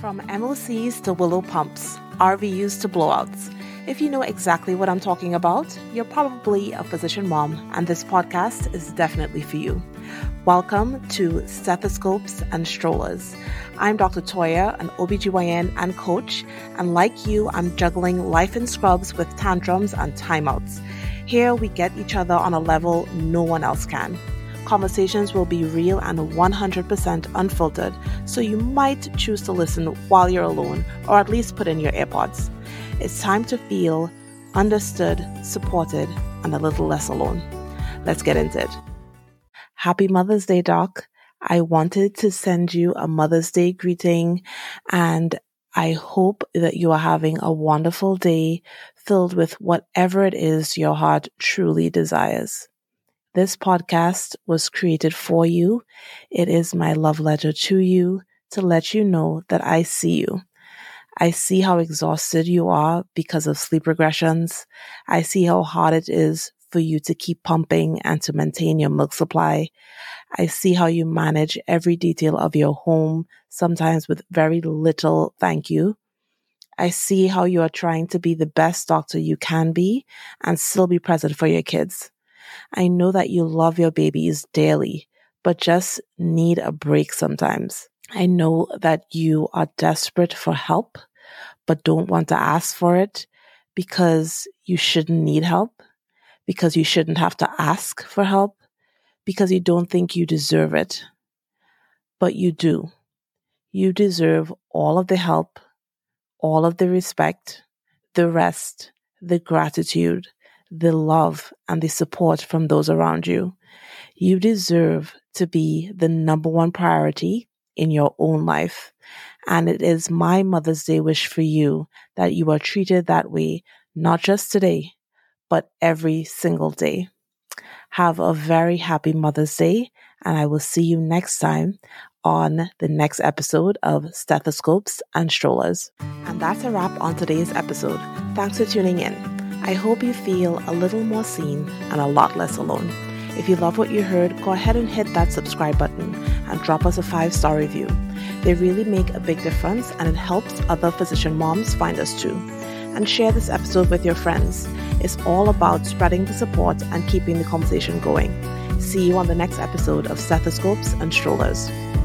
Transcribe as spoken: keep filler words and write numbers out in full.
From M O Cs to willow pumps, R V Us to blowouts. If you know exactly what I'm talking about, you're probably a physician mom, and this podcast is definitely for you. Welcome to Stethoscopes and Strollers. I'm Doctor Toya, an O B G Y N and coach, and like you, I'm juggling life in scrubs with tantrums and timeouts. Here we get each other on a level no one else can. Conversations will be real and one hundred percent unfiltered, so you might choose to listen while you're alone, or at least put in your AirPods. It's time to feel understood, supported, and a little less alone. Let's get into it. Happy Mother's Day, Doc. I wanted to send you a Mother's Day greeting, and I hope that you are having a wonderful day filled with whatever it is your heart truly desires. This podcast was created for you. It is my love letter to you to let you know that I see you. I see how exhausted you are because of sleep regressions. I see how hard it is for you to keep pumping and to maintain your milk supply. I see how you manage every detail of your home, sometimes with very little thank you. I see how you are trying to be the best doctor you can be and still be present for your kids. I know that you love your babies daily, but just need a break sometimes. I know that you are desperate for help, but don't want to ask for it because you shouldn't need help, because you shouldn't have to ask for help, because you don't think you deserve it. But you do. You deserve all of the help, all of the respect, the rest, the gratitude, the love and the support from those around you. You deserve to be the number one priority in your own life. And it is my Mother's Day wish for you that you are treated that way, not just today, but every single day. Have a very happy Mother's Day, and I will see you next time on the next episode of Stethoscopes and Strollers. And that's a wrap on today's episode. Thanks for tuning in. I hope you feel a little more seen and a lot less alone. If you love what you heard, go ahead and hit that subscribe button and drop us a five-star review. They really make a big difference, and it helps other physician moms find us too. And share this episode with your friends. It's all about spreading the support and keeping the conversation going. See you on the next episode of Stethoscopes and Strollers.